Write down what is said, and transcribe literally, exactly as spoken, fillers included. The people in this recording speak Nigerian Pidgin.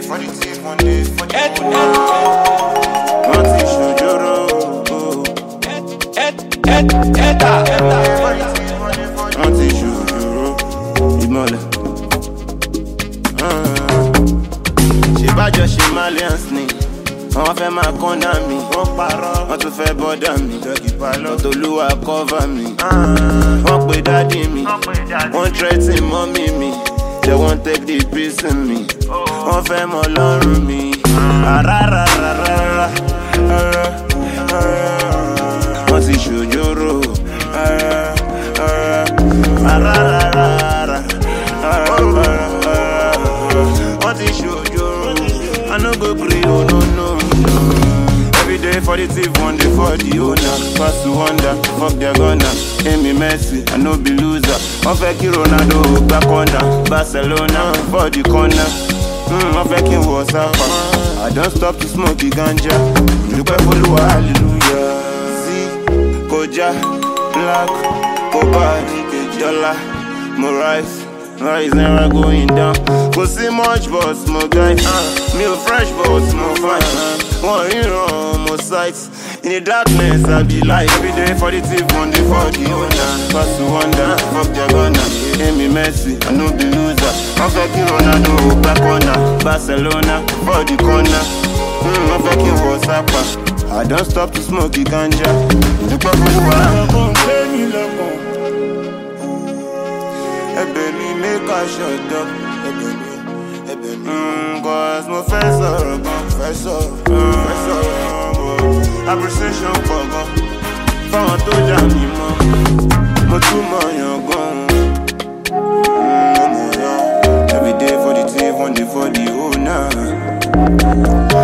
for the thief, one day for the owner. Nothing should you roll. Nothing should you roll. Ìmọ̀lẹ̀. Ṣé bájọ́ ṣe Malians ni? Wọ́n fẹ́ máa kọ́nà mi. Wọ́n parọ́. Wọ́n tún fẹ́ bọ́dà mi. Tolúwa cover mi. Wọ́n pe dádì mi. Wọ́n threaten mọ́mí mi. They won't take the peace in me. Wọ́n fẹ́ mọ lọ́rùn mi. Arárárárá. Wọ́n ti ṣòjóró. Arárárárá. Wọ́n ti ṣòjóró. I no go gree, oh no no no. Every day for the thief, one day for the owner. Pass to wonder, fuck their gunner. Aim me Messi, I no be loser. Wọ́n fẹ́ kí Ronaldo back corner. Barcelona for the corner. Mm, wọ́n fẹ́ kí n wọ sápá. I don't stop to smoke the ganja. Dúpẹ́ f'Olúwa, hallelujah. See, Koja, black, Cobalt, dollar, mo rise. Rise never going down. Go see much but small guy. Me a fresh but small fine. One rerun, more sights. In the darkness I be like. Every day for the thief, one day for the owner. Pass to wonder, fuck their gunner. Aim me Messi, I no be loser. I'm fucking Ronaldo, back corner. Barcelona, for the corner. Mm, I'm fucking Wasapa. I don't stop to smoke the ganja. The purple one. Make a shut up, mm, cause my face up, face up, face up. Appreciation for God, for what to jam me, mom. But too much you're gone. Every day for the thief, one day for the owner.